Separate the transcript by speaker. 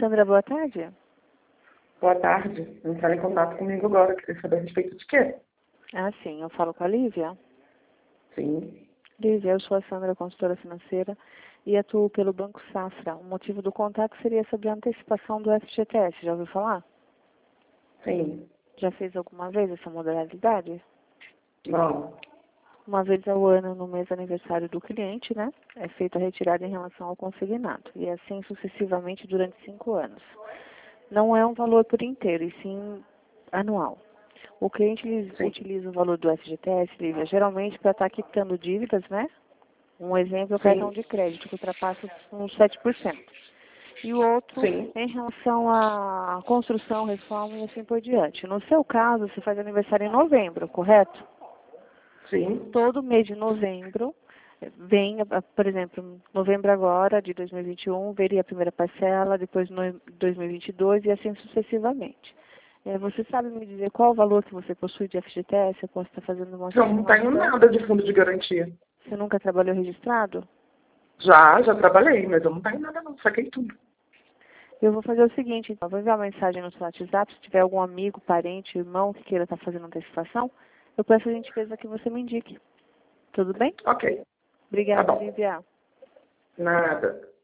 Speaker 1: Sandra, boa tarde.
Speaker 2: Boa tarde. Entrar em contato comigo agora. Queria saber a respeito de quê?
Speaker 1: Ah, sim, eu falo com a Lívia.
Speaker 2: Sim.
Speaker 1: Lívia, eu sou a Sandra, consultora financeira, e atuo pelo Banco Safra. O motivo do contato seria sobre a antecipação do FGTS. Já ouviu falar?
Speaker 2: Sim.
Speaker 1: Já fez alguma vez essa modalidade?
Speaker 2: Não.
Speaker 1: Uma vez ao ano, no mês aniversário do cliente, né? É feita a retirada em relação ao consignado. E assim sucessivamente durante 5 anos. Não é um valor por inteiro, e sim anual. O cliente
Speaker 2: Sim.
Speaker 1: utiliza o valor do FGTS, Lívia, geralmente para estar quitando dívidas, né? Um exemplo é o cartão
Speaker 2: Sim.
Speaker 1: de crédito, que ultrapassa uns 7%. E o outro
Speaker 2: Sim.
Speaker 1: em relação à construção, reforma e assim por diante. No seu caso, você faz aniversário em novembro, correto?
Speaker 2: Sim.
Speaker 1: Todo mês de novembro, vem, por exemplo, novembro agora, de 2021, veria a primeira parcela, depois 2022 e assim sucessivamente. Você sabe me dizer qual o valor que você possui de FGTS? Eu posso estar fazendo uma
Speaker 2: Eu não tenho
Speaker 1: simulação.
Speaker 2: nada de fundo de garantia.
Speaker 1: Você nunca trabalhou registrado?
Speaker 2: Já trabalhei, mas eu não tenho nada não. Saquei tudo.
Speaker 1: Eu vou fazer o seguinte, então, vou enviar uma mensagem no seu WhatsApp, se tiver algum amigo, parente, irmão que queira estar fazendo antecipação, eu peço a gentileza que você me indique. Tudo bem?
Speaker 2: Ok. Tá
Speaker 1: Obrigada,
Speaker 2: bom.
Speaker 1: Lívia.
Speaker 2: Nada.